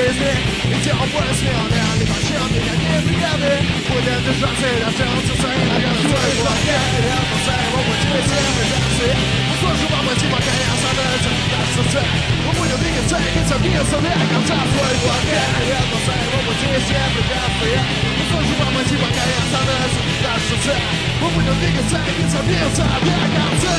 жизни. И тело более смелое, не прощен меня не бригады. Будет держаться и держаться своей ногами. Свой блокет, рядом за его пути, все редакции. Услышу по пути, пока я становится наша цель. Мы будем двигаться и биться до конца. Свой блокет, рядом за его пути, все редакции. Услышу по пути, пока я становится наша цель. Мы будем двигаться и биться до конца.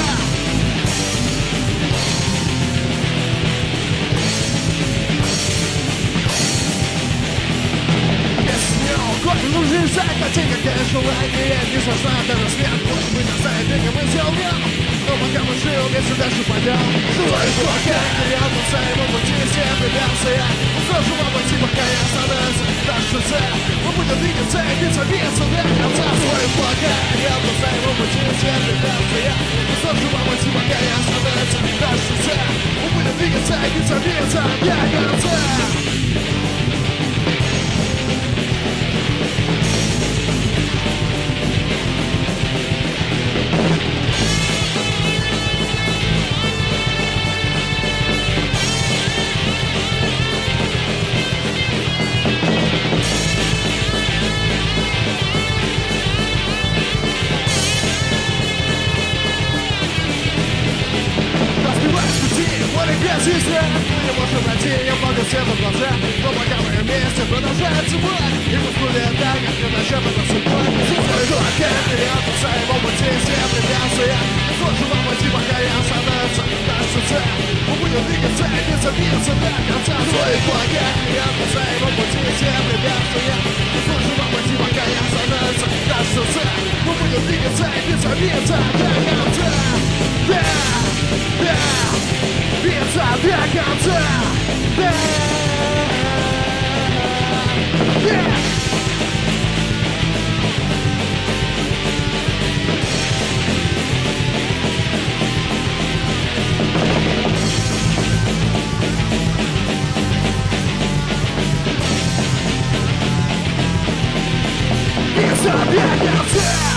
Нужен захотеть, как я желание. Не сложно даже смерть, может быть, оставить века мы сделаем. Но пока мы жили, вместе дальше пойдем. Свой блокет, рядом за его пути, все препятствия. Услышу по пути, пока я становится наша цель. Мы будем двигаться и биться до конца. Свой блокет, рядом за его пути, все препятствия. Услышу по пути, пока я становится наша цель. Мы будем двигаться и биться до конца. Жизни мы не можем найти, я могу свет в глаза. Но пока мы вместе продолжается бой. И пусть так, как иначе это судьба. Свой блокет, рядом за его пути, все препятствия. Слышу по пути, пока я становится наша цель. Мы будем двигаться и биться до конца. Свой блокет, рядом за его пути, все препятствия. Слышу по пути, пока я становится наша цель. Мы будем двигаться и биться до конца. Биться до конца. Биться до конца.